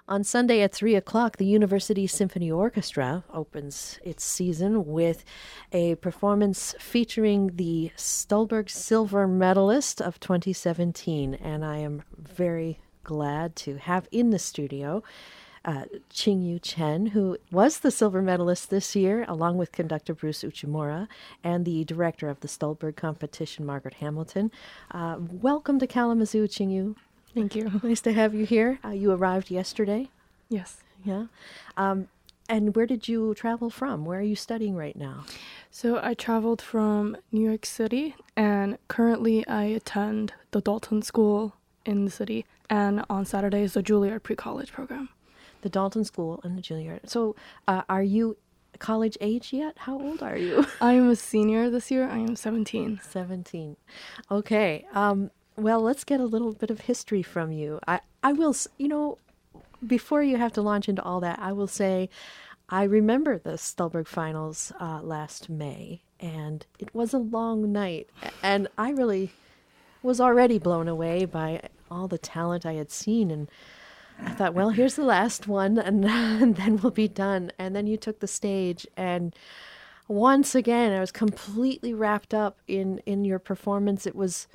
On Sunday at 3 o'clock, the University Symphony Orchestra opens its season with a performance featuring the Stulberg Silver Medalist of 2017. And I am very glad to have in the studio Qingyu Chen, who was the silver medalist this year, along with conductor Bruce Uchimura and the director of the Stulberg competition, Margaret Hamilton. Welcome to Kalamazoo, Qingyu. Thank you. Nice to have you here. You arrived yesterday. Yes. Yeah. And where did you travel from? Where are you studying right now? So I traveled from New York City, and currently I attend the Dalton School in the city, and on Saturdays the Juilliard pre-college program. The Dalton School and the Juilliard. So are you college age yet? How old are you? I am a senior this year. I am 17. 17. Okay. Well, let's get a little bit of history from you. I will, before you have to launch into all that, I will say I remember the Stulberg finals last May, and it was a long night. And I really was already blown away by all the talent I had seen. And I thought, well, here's the last one, and then we'll be done. And then you took the stage, and once again, I was completely wrapped up in your performance. It was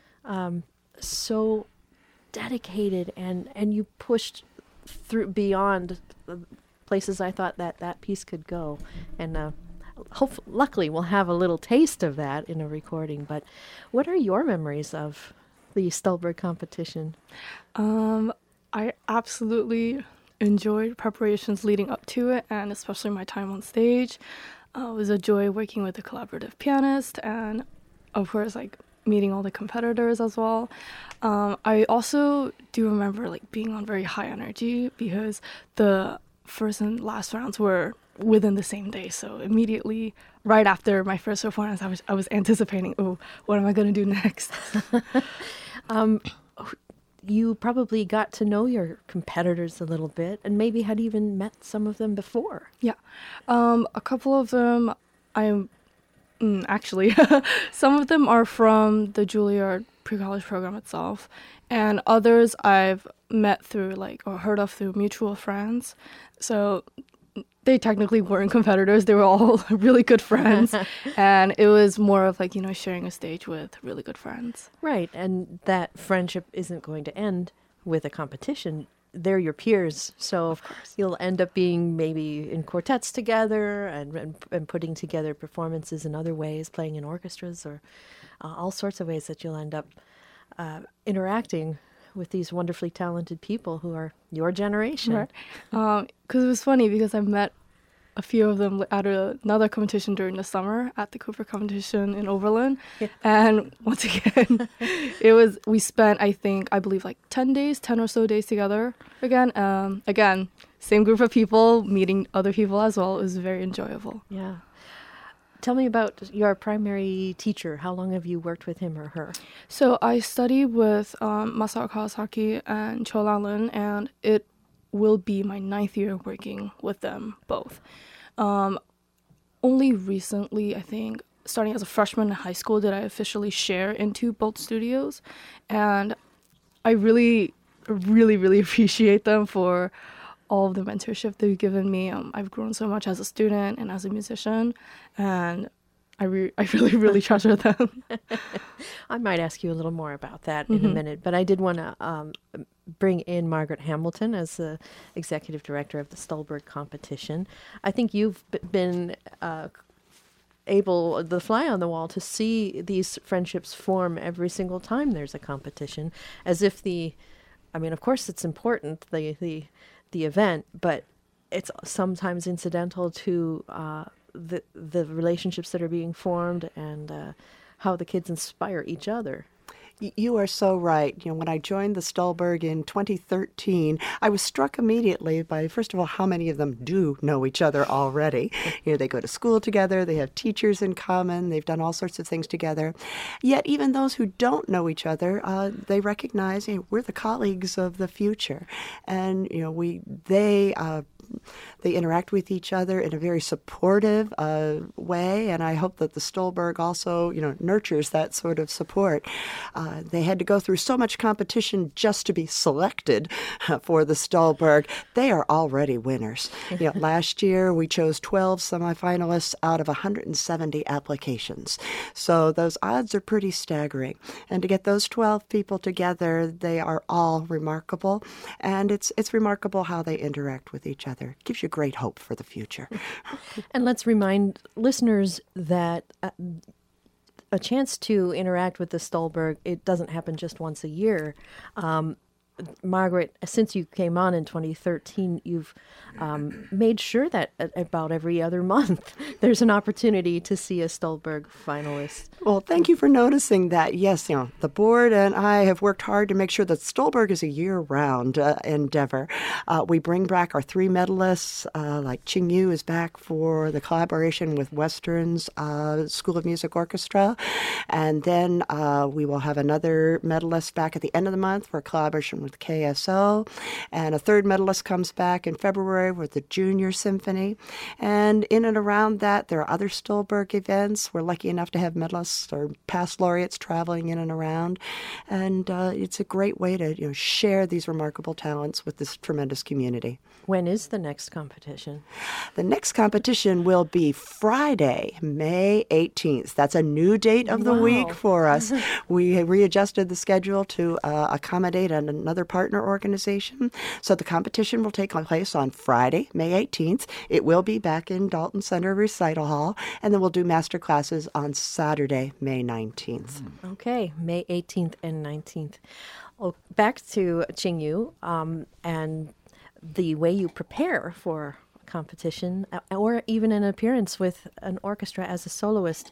so dedicated, and you pushed through beyond the places I thought that piece could go. And luckily, we'll have a little taste of that in a recording. But what are your memories of the Stulberg competition? I absolutely enjoyed preparations leading up to it, and especially my time on stage. It was a joy working with a collaborative pianist, and of course, meeting all the competitors as well. I also do remember being on very high energy because the first and last rounds were within the same day. So immediately, right after my first performance, I was anticipating, what am I going to do next? You probably got to know your competitors a little bit and maybe had even met some of them before. Yeah. A couple of them, actually, some of them are from the Juilliard pre-college program itself, and others I've met through or heard of through mutual friends. So they technically weren't competitors. They were all really good friends. And it was more of sharing a stage with really good friends. Right. And that friendship isn't going to end with a competition. They're your peers. So you'll end up being maybe in quartets together and putting together performances in other ways, playing in orchestras or all sorts of ways that you'll end up interacting with these wonderfully talented people who are your generation. Right. Because it was funny because I met a few of them at another competition during the summer at the Cooper competition in Oberlin. Yeah. And once again, we spent, I believe 10 or so days together again. Again, same group of people, meeting other people as well. It was very enjoyable. Yeah. Tell me about your primary teacher. How long have you worked with him or her? So I studied with Masao Kawasaki and Cho Lan, and it will be my 9th year working with them both. Only recently, I think, starting as a freshman in high school, did I officially share into both studios. And I really, really, really appreciate them for all of the mentorship they've given me. I've grown so much as a student and as a musician, and I really, really treasure them. I might ask you a little more about that in a minute, but I did want to bring in Margaret Hamilton as the executive director of the Stulberg competition. I think you've been able, the fly on the wall, to see these friendships form every single time there's a competition, as if of course it's important, the event, but it's sometimes incidental to the relationships that are being formed and how the kids inspire each other. You are so right. When I joined the Stulberg in 2013, I was struck immediately by, first of all, how many of them do know each other already. They go to school together, they have teachers in common, they've done all sorts of things together. Yet even those who don't know each other, they recognize we're the colleagues of the future. And, they they interact with each other in a very supportive way, and I hope that the Stolberg also, nurtures that sort of support. They had to go through so much competition just to be selected for the Stolberg. They are already winners. Last year we chose 12 semifinalists out of 170 applications. So those odds are pretty staggering. And to get those 12 people together, they are all remarkable. And it's remarkable how they interact with each other. It gives you great hope for the future. And let's remind listeners that a chance to interact with the Stolberg, it doesn't happen just once a year. Margaret, since you came on in 2013, you've made sure that about every other month there's an opportunity to see a Stolberg finalist. Well, thank you for noticing that. Yes, the board and I have worked hard to make sure that Stolberg is a year-round endeavor. We bring back our 3 medalists, like Ching Yu is back for the collaboration with Western's School of Music Orchestra. And then we will have another medalist back at the end of the month for a collaboration with KSO, and a 3rd medalist comes back in February with the Junior Symphony. And in and around that, there are other Stolberg events. We're lucky enough to have medalists or past laureates traveling in and around, and it's a great way to share these remarkable talents with this tremendous community. When is the next competition? The next competition will be Friday, May 18th. That's a new date of the week for us. We readjusted the schedule to accommodate another partner organization. So the competition will take place on Friday, May 18th. It will be back in Dalton Center Recital Hall, and then we'll do master classes on Saturday, May 19th. Okay, May 18th and 19th. Oh, back to Ching Yu and the way you prepare for competition or even an appearance with an orchestra as a soloist.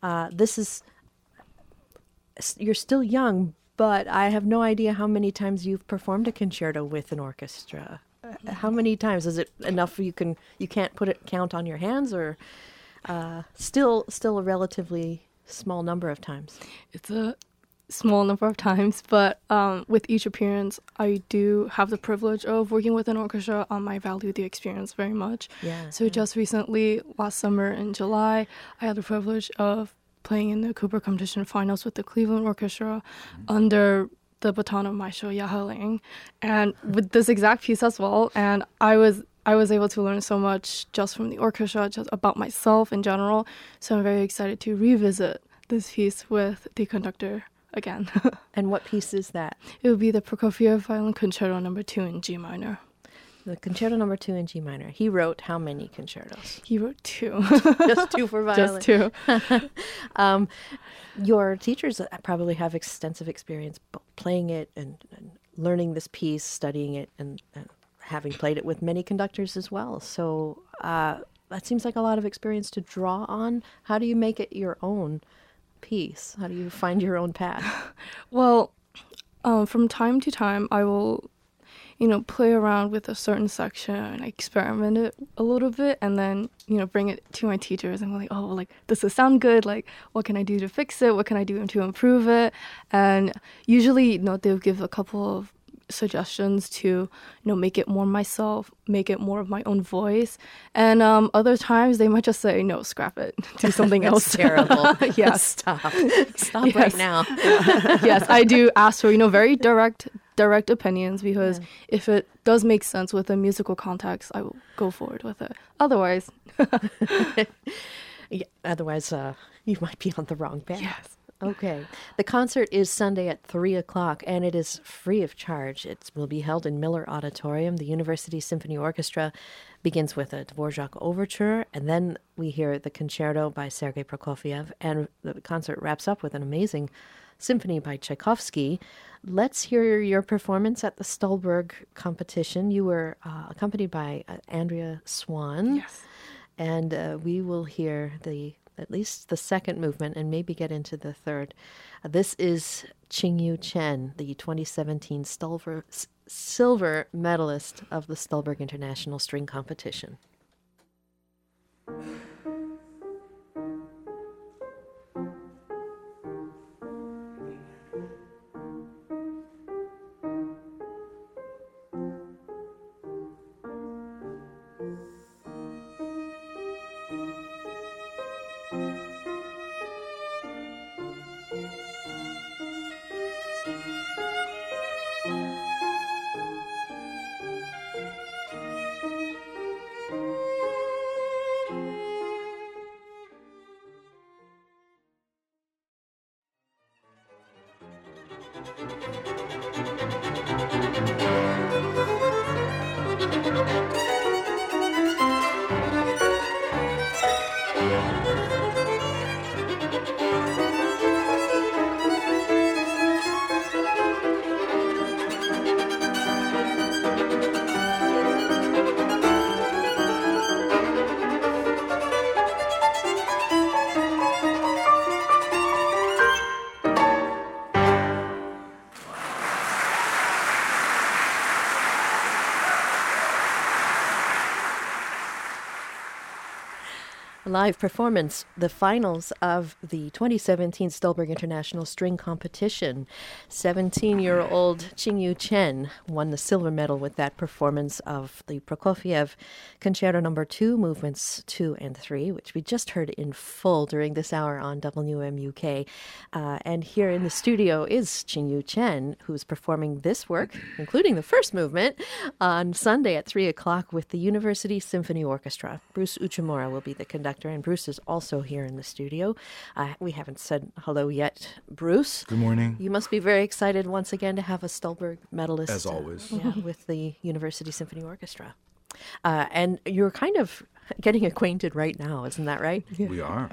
You're still young, but I have no idea how many times you've performed a concerto with an orchestra. How many times? Is it enough you can't count on your hands, or still a relatively small number of times? It's a small number of times, but with each appearance, I do have the privilege of working with an orchestra. I value the experience very much. Just recently, last summer in July, I had the privilege of playing in the Cooper Competition Finals with the Cleveland Orchestra under the baton of Maestro Yahe Ling, and with this exact piece as well. And I was able to learn so much just from the orchestra, just about myself in general. So I'm very excited to revisit this piece with the conductor again. And what piece is that? It would be the Prokofiev Violin Concerto No. 2 in G minor. The Concerto No. 2 in G minor. He wrote how many concertos? He wrote 2. Just 2 for violin. Just 2. Your teachers probably have extensive experience playing it and learning this piece, studying it, and having played it with many conductors as well. So that seems like a lot of experience to draw on. How do you make it your own piece? How do you find your own path? Well, from time to time, I will play around with a certain section and experiment it a little bit, and then, bring it to my teachers and I'm like, oh, like, does this sound good? Like, what can I do to fix it? What can I do to improve it? And usually, they'll give a couple of suggestions to, make it more myself, make it more of my own voice. And other times they might just say, no, scrap it, do something else. Terrible. Yes. Stop right now. Yes, I do ask for, very direct opinions, because if it does make sense with a musical context, I will go forward with it. Otherwise, you might be on the wrong path. yes. Okay. The concert is Sunday at 3:00, and it is free of charge. It will be held in Miller Auditorium. The University Symphony Orchestra begins with a Dvorak overture, and then we hear the concerto by Sergei Prokofiev, and the concert wraps up with an amazing symphony by Tchaikovsky. Let's hear your performance at the Stolberg competition. You were accompanied by Andrea Swan. Yes. And we will hear at least the second movement and maybe get into the third. This is Ching Yu Chen, the 2017 silver medalist of the Stolberg International String Competition. Live performance, the finals of the 2017 Stolberg International String Competition. 17-year-old Qingyu Chen won the silver medal with that performance of the Prokofiev Concerto No. 2, Movements 2 and 3, which we just heard in full during this hour on WMUK. And here in the studio is Qingyu Chen, who's performing this work, including the first movement, on Sunday at 3 o'clock with the University Symphony Orchestra. Bruce Uchimura will be the conductor. And Bruce is also here in the studio. We haven't said hello yet. Bruce. Good morning. You must be very excited once again to have a Stolberg medalist. As always. With the University Symphony Orchestra. And you're kind of getting acquainted right now, isn't that right? We are.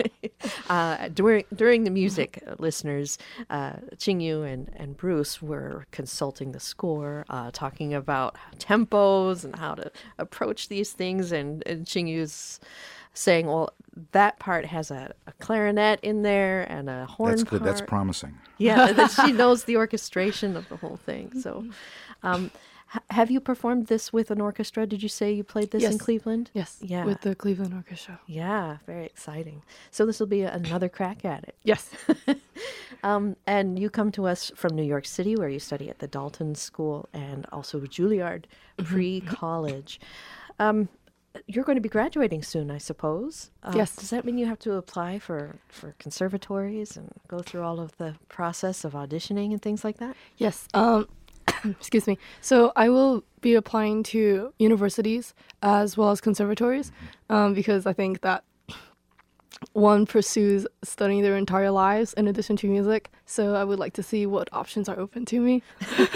During the music, listeners, Qingyu and Bruce were consulting the score, talking about tempos and how to approach these things. And Qingyu's saying, well, that part has a clarinet in there and a horn That's good. part. That's promising. Yeah, that she knows the orchestration of the whole thing. So have you performed this with an orchestra? Did you say you played this in Cleveland? Yes, Yeah. with the Cleveland Orchestra. Yeah, very exciting. So this will be another crack at it. Yes. And you come to us from New York City, where you study at the Dalton School and also Juilliard pre-college. You're going to be graduating soon, I suppose. Yes. Does that mean you have to apply for conservatories and go through all of the process of auditioning and things like that? Yes. Excuse me. So I will be applying to universities as well as conservatories because I think that one pursues studying their entire lives in addition to music. So I would like to see what options are open to me.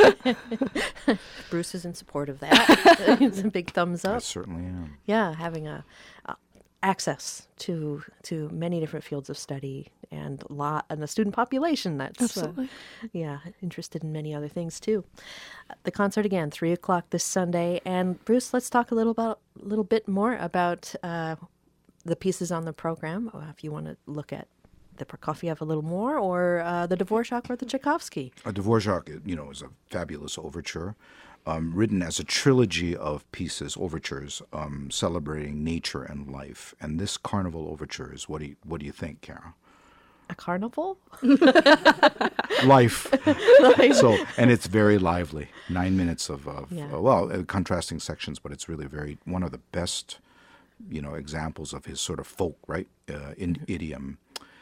Bruce is in support of that. It's a big thumbs I up. certainly am. Yeah, having access to many different fields of study and a student population that's Absolutely. Interested in many other things too. The concert again, 3 o'clock this Sunday. And Bruce, let's talk a little bit more about the pieces on the program. If you want to look at the Prokofiev a little more, or the Dvorak or the Tchaikovsky. Dvorak, is a fabulous overture, written as a trilogy of pieces, overtures, celebrating nature and life. And this Carnival overture is, what do you think, Kara? A carnival? Life. So, and it's very lively. 9 minutes of contrasting sections, but it's really one of the best, examples of his sort of folk, right, idiom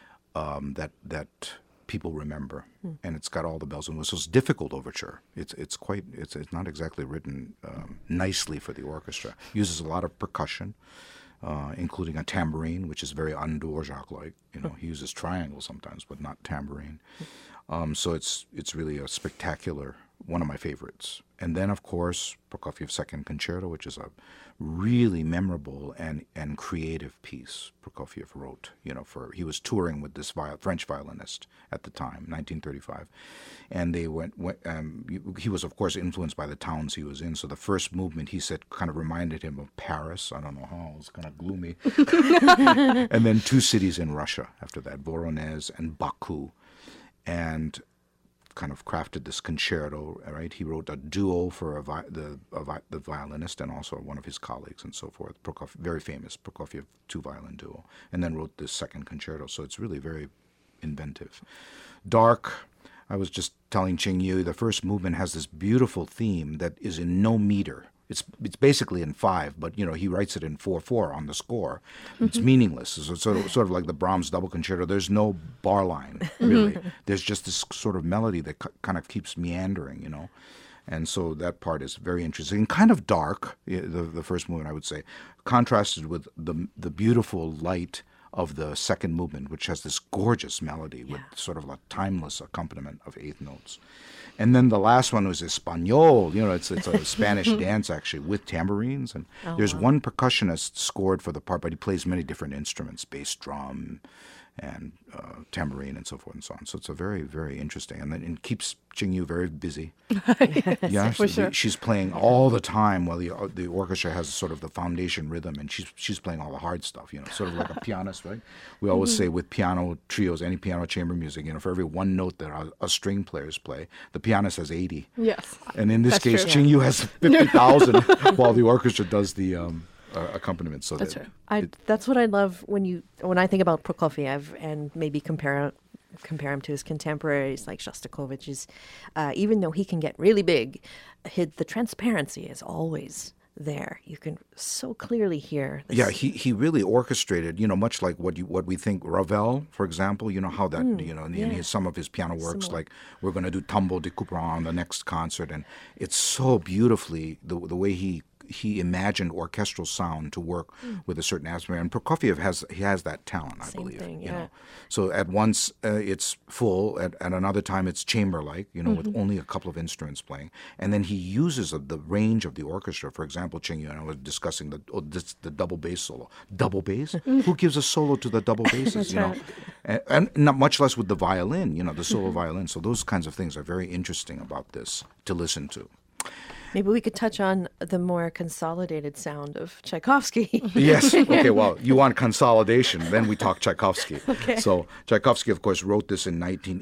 that people remember, and it's got all the bells and whistles. Difficult overture. It's not exactly written nicely for the orchestra. Uses a lot of percussion, including a tambourine, which is very un-Dvorak-like. He uses triangle sometimes, but not tambourine. So it's really a spectacular, one of my favorites. And then, of course, Prokofiev's Second Concerto, which is a really memorable and creative piece Prokofiev wrote. He was touring with this French violinist at the time, 1935, and they he was, of course, influenced by the towns he was in. So the first movement, he said, kind of reminded him of Paris. I don't know how, it was kind of gloomy. And then two cities in Russia after that, Voronezh and Baku, and kind of crafted this concerto, right? He wrote a duo for the violinist and also one of his colleagues and so forth. Very famous Prokofiev two-violin duo, and then wrote this Second Concerto. So it's really very inventive. Dark. I was just telling Qingyu, the first movement has this beautiful theme that is in no meter. It's basically in 5, but he writes it in 4/4 on the score. It's meaningless. It's sort of like the Brahms double concerto. There's no bar line really. There's just this sort of melody that kind of keeps meandering, and so that part is very interesting. Kind of dark. The first movement, I would say, contrasted with the beautiful light of the second movement, which has this gorgeous melody with sort of a timeless accompaniment of 8th notes. And then the last one was Espanol. It's a Spanish dance, actually, with tambourines. And there's one percussionist scored for the part, but he plays many different instruments, bass drum and tambourine and so forth and so on. So it's a very, very interesting. And then it keeps Qingyu very busy. Yes, for sure. She's playing all the time while the orchestra has sort of the foundation rhythm, and she's playing all the hard stuff, sort of like a pianist, right? We always say with piano trios, any piano chamber music, for every one note that our string players play, the pianist has 80. Yes. And in this That's case, true. Qingyu has 50,000 while the orchestra does the accompaniment. So That's that right. That's what I love when I think about Prokofiev and maybe compare him to his contemporaries like Shostakovich. Is even though he can get really big, the transparency is always there. You can so clearly hear this. Yeah, he really orchestrated, much like what we think Ravel, for example, how that, in some of his piano works, Similar. like we're going to do Tombeau de Couperin on the next concert, and it's so beautifully the way he imagined orchestral sound to work with a certain atmosphere. And Prokofiev has that talent, I Same believe. thing, You yeah. know, so at once it's full, at another time it's chamber-like, with only a couple of instruments playing, and then he uses the range of the orchestra. For example, Ching Yu and I was discussing the double bass solo. Double bass? Who gives a solo to the double basses? And not much less with the violin. The solo violin. So those kinds of things are very interesting about this to listen to. Maybe we could touch on the more consolidated sound of Tchaikovsky. Yes. Okay. Well, you want consolidation, then we talk Tchaikovsky. Okay. So Tchaikovsky, of course, wrote this in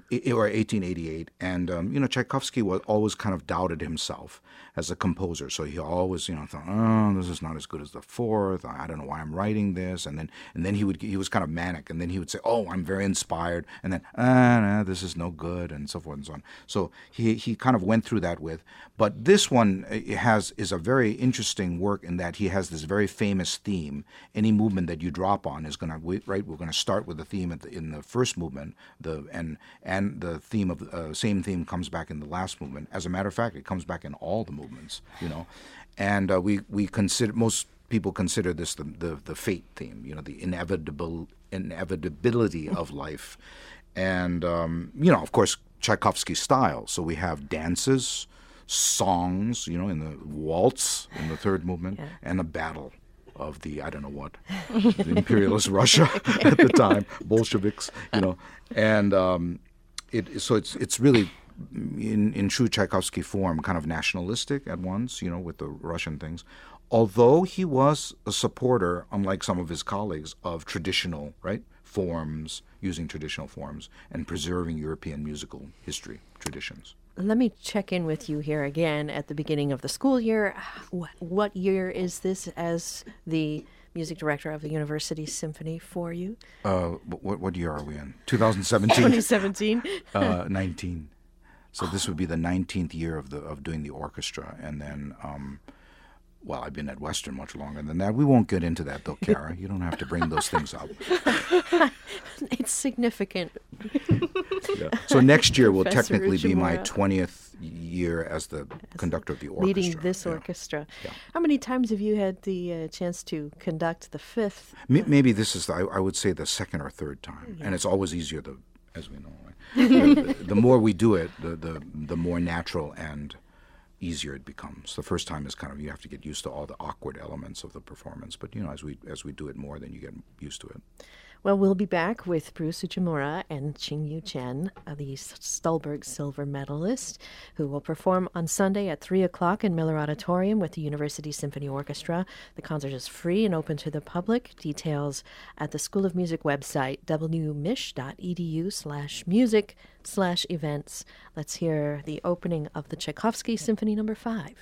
1888, and Tchaikovsky always kind of doubted himself as a composer. So he always, thought, oh, this is not as good as the fourth. I don't know why I'm writing this. And then he was kind of manic, and then he would say, oh, I'm very inspired, and then no, this is no good, and so forth and so on. So he kind of went through that but this one is a very interesting work in that he has this very famous theme. Any movement that you drop on is going to we're going to start with the theme in the first movement, and the theme of same theme comes back in the last movement. As a matter of fact, it comes back in all the movements, and we consider, most people consider this the fate theme, the inevitability of life, and of course Tchaikovsky's style. So we have dances, songs, in the waltz in the third movement, and a battle of the I don't know what, the imperialist Russia at the time, Bolsheviks, and it's really in true Tchaikovsky form, kind of nationalistic at once, with the Russian things. Although he was a supporter, unlike some of his colleagues, of traditional forms, using traditional forms and preserving European musical history traditions. Let me check in with you here again at the beginning of the school year. What year is this as the music director of the University Symphony for you? What year are we in? 2017? 2017. 19. So this would be the 19th year of doing the orchestra, and then. Well, I've been at Western much longer than that. We won't get into that, though, Kara. You don't have to bring those things up. It's significant. Yeah. So next year will Professor technically be my Uchimura. 20th year as the conductor of the orchestra. Leading this Yeah. orchestra. Yeah. How many times have you had the chance to conduct the fifth? Maybe this is, I would say, the second or third time. And it's always easier, as we know. Right? the more we do it, the more natural and easier it becomes. The first time is kind of, you have to get used to all the awkward elements of the performance, but as we do it more, then you get used to it. Well, we'll be back with Bruce Uchimura and Ching Yu Chen, the Stolberg Silver Medalist, who will perform on Sunday at 3 o'clock in Miller Auditorium with the University Symphony Orchestra. The concert is free and open to the public. Details at the School of Music website, wmich.edu/music/events. Let's hear the opening of the Tchaikovsky Symphony No. 5.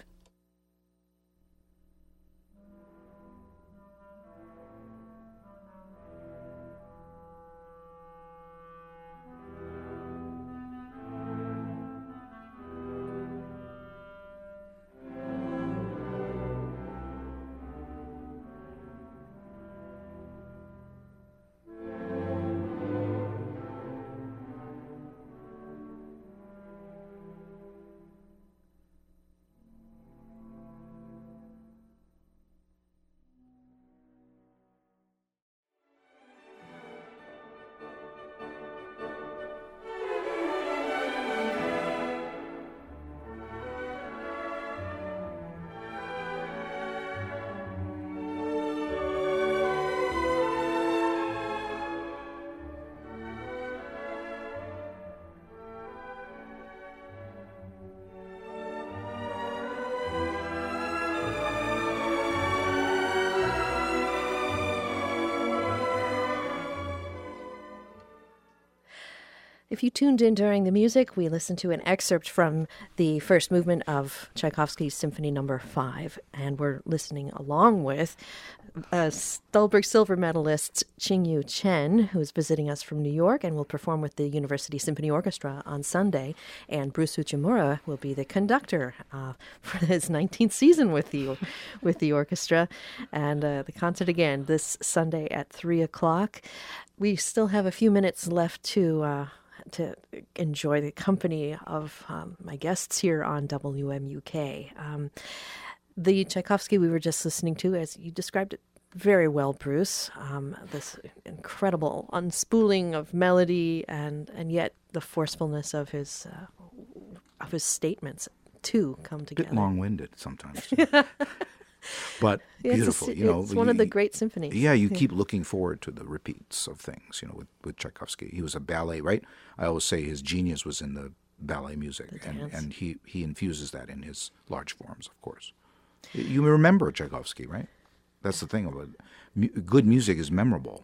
If you tuned in during the music, we listened to an excerpt from the first movement of Tchaikovsky's Symphony No. 5, and we're listening along with Stulberg Silver medalist Qingyu Chen, who is visiting us from New York and will perform with the University Symphony Orchestra on Sunday, and Bruce Uchimura will be the conductor for his 19th season with the orchestra, and the concert again this Sunday at 3 o'clock. We still have a few minutes left to enjoy the company of my guests here on WMUK. The Tchaikovsky we were just listening to, as you described it very well, Bruce, this incredible unspooling of melody and yet the forcefulness of his statements too come together. A bit long-winded sometimes. But beautiful, It's one of the great symphonies. Yeah, you keep looking forward to the repeats of things, with Tchaikovsky. He was a ballet, right? I always say his genius was in the ballet music, and he infuses that in his large forms, of course. You remember Tchaikovsky, right? That's the thing about it. Good music is memorable,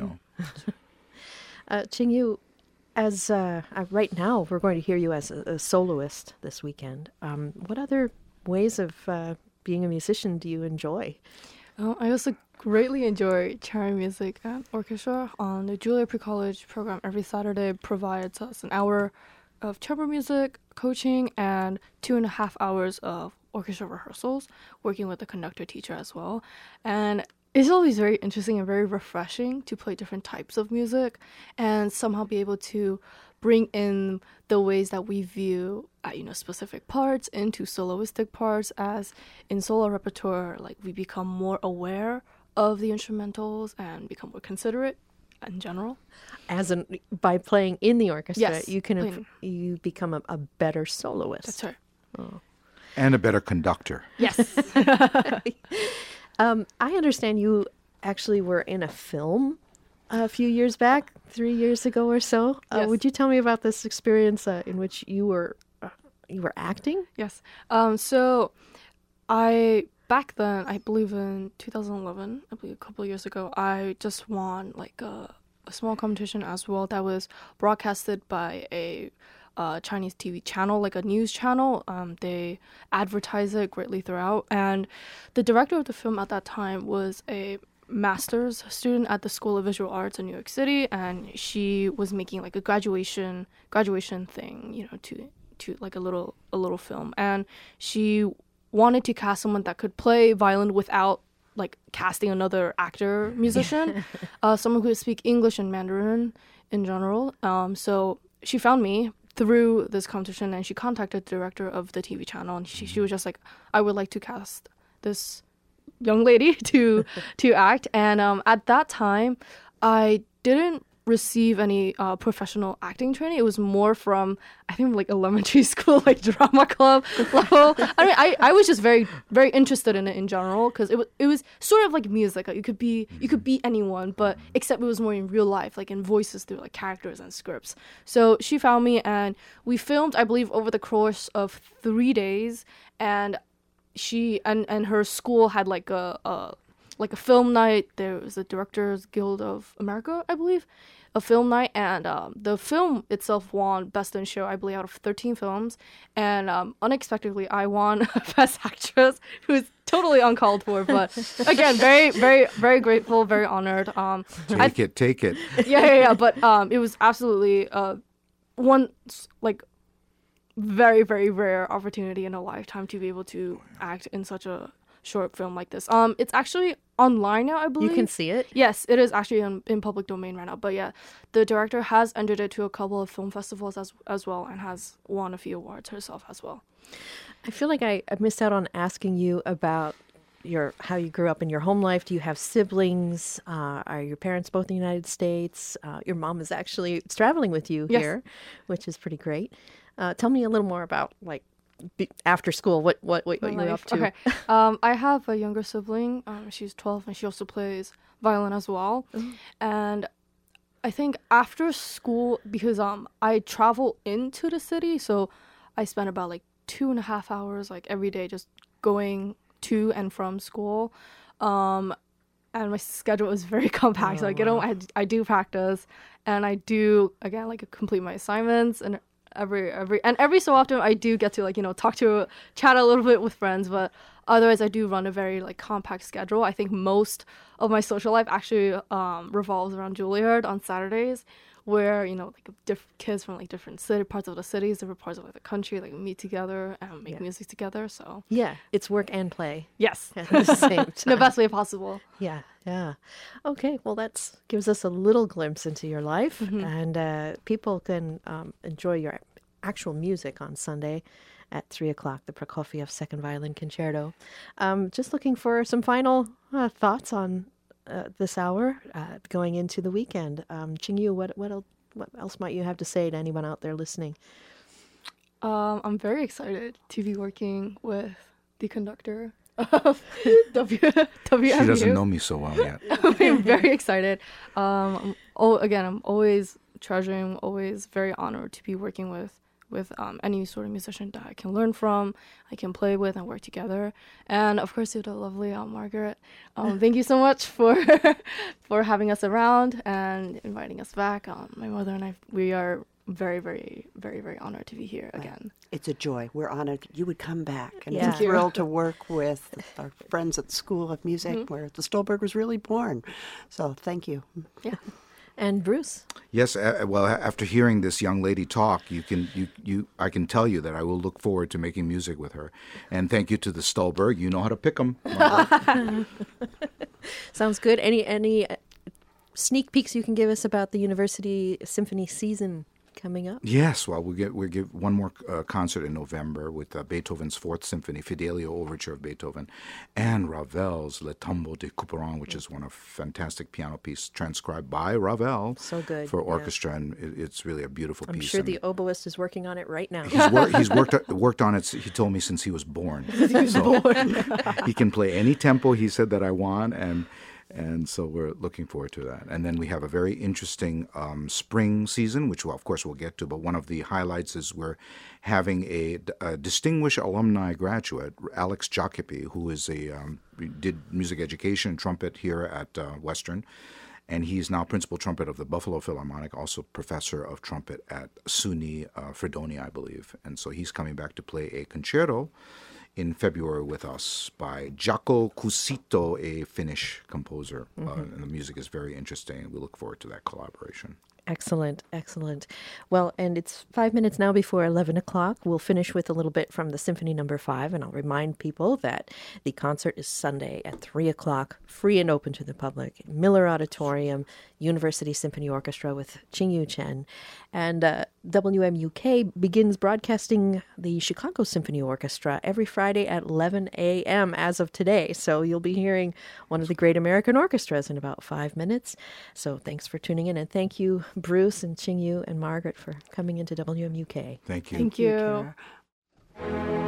Qingyu, as right now we're going to hear you as a soloist this weekend. What other ways of being a musician do you enjoy? I also greatly enjoy chamber music and orchestra. On the Juilliard Pre-College program, every Saturday provides us an hour of chamber music coaching and 2.5 hours of orchestra rehearsals, working with the conductor teacher as well. And it's always very interesting and very refreshing to play different types of music and somehow be able to bring in the ways that we view specific parts into soloistic parts, as in solo repertoire, like we become more aware of the instrumentals and become more considerate in general. By playing in the orchestra, yes, you become a better soloist. That's right. Oh. And a better conductor. Yes. I understand you actually were in a film a few years back, 3 years ago or so. Yes. Would you tell me about this experience in which you were acting? Yes. So back then, I believe in 2011, I believe a couple of years ago, I just won like a small competition as well that was broadcasted by a Chinese TV channel, like a news channel. They advertise it greatly throughout. And the director of the film at that time was a master's student at the School of Visual Arts in New York City, and she was making like a graduation thing, to like a little film. And she wanted to cast someone that could play violin without like casting another actor musician, someone who could speak English and Mandarin in general. So she found me through this competition, and she contacted the director of the TV channel, and she was just like, I would like to cast this young lady to act. And at that time, I didn't receive any professional acting training. It was more from, I think, like elementary school, like drama club level. I mean, I was just very, very interested in it in general, because it was sort of like music. Like you could be anyone, but except it was more in real life, like in voices through like characters and scripts. So she found me, and we filmed, I believe, over the course of 3 days. And she and her school had like a film night. There was the Directors Guild of America, I believe, a film night, and the film itself won Best in Show, I believe, out of 13 films. And unexpectedly, I won Best Actress, who's totally uncalled for, but again, very, very, very grateful, very honored. Take it. Yeah. But it was absolutely one like very, very rare opportunity in a lifetime to be able to act in such a short film like this. It's actually online now, I believe. You can see it? Yes, it is actually in public domain right now. But yeah, the director has entered it to a couple of film festivals as well, and has won a few awards herself as well. I feel like I missed out on asking you about how you grew up in your home life. Do you have siblings? Are your parents both in the United States? Your mom is actually traveling with you here, which is pretty great. Tell me a little more about like after school, what you're up to. Okay. I have a younger sibling. She's 12, and she also plays violin as well. Mm-hmm. And I think after school, because I travel into the city, so I spend about like 2.5 hours like every day just going to and from school. and my schedule is very compact. So I get home, I do practice, and I do again like complete my assignments, and every so often I do get to chat a little bit with friends, but otherwise I do run a very like compact schedule. I think most of my social life actually revolves around Juilliard on Saturdays, where kids from like different parts of the cities, different parts of like, the country like meet together and make music together. So yeah, it's work and play. Yes, at the same time. the best way possible. Yeah. Okay, well, that gives us a little glimpse into your life, and people can enjoy your actual music on Sunday at 3:00, the Prokofiev Second Violin Concerto. Just looking for some final thoughts on this hour going into the weekend. Qingyu, what else might you have to say to anyone out there listening? I'm very excited to be working with the conductor of WMU. She doesn't know me so well yet. I'm very excited. I'm always treasuring, always very honored to be working with any sort of musician that I can learn from, I can play with and work together. And of course, to the lovely Margaret, thank you so much for for having us around and inviting us back. My mother and I, we are very, very, very, very honored to be here again. It's a joy. We're honored you would come back. And Yeah. it's a thrill to work with our friends at the School of Music where the Stolberg was really born. So thank you. Yeah. And Bruce? Yes, well, after hearing this young lady talk, I can tell you that I will look forward to making music with her. And thank you to the Stolberg. You know how to pick them. Sounds good. Any sneak peeks you can give us about the University Symphony season coming up? Yes, well, we'll give one more concert in November with Beethoven's Fourth Symphony, Fidelio Overture of Beethoven, and Ravel's Le Tombeau de Couperin, which is one of fantastic piano piece transcribed by Ravel. So good, for orchestra, and it's really a beautiful I'm piece. sure the oboist is working on it right now. He's worked on it. He told me since he was born. He can play any tempo he said that I want, and so we're looking forward to that. And then we have a very interesting spring season, which of course we'll get to. But one of the highlights is we're having a distinguished alumni graduate, Alex Jacopi, who is did music education and trumpet here at Western. And he's now principal trumpet of the Buffalo Philharmonic, also professor of trumpet at SUNY Fredonia, I believe. And so he's coming back to play a concerto in February with us by Jaakko Kuusitto, a Finnish composer. And the music is very interesting. We look forward to that collaboration. Excellent. Well, and it's 5 minutes now before 11 o'clock. We'll finish with a little bit from the Symphony No. 5, and I'll remind people that the concert is Sunday at 3 o'clock, free and open to the public, Miller Auditorium, University Symphony Orchestra with Qingyu Chen. And WMUK begins broadcasting the Chicago Symphony Orchestra every Friday at 11 a.m. as of today. So you'll be hearing one of the great American orchestras in about 5 minutes. So thanks for tuning in, and thank you, Bruce and Qingyu and Margaret, for coming into WMUK. Thank you. Thank you. Kara.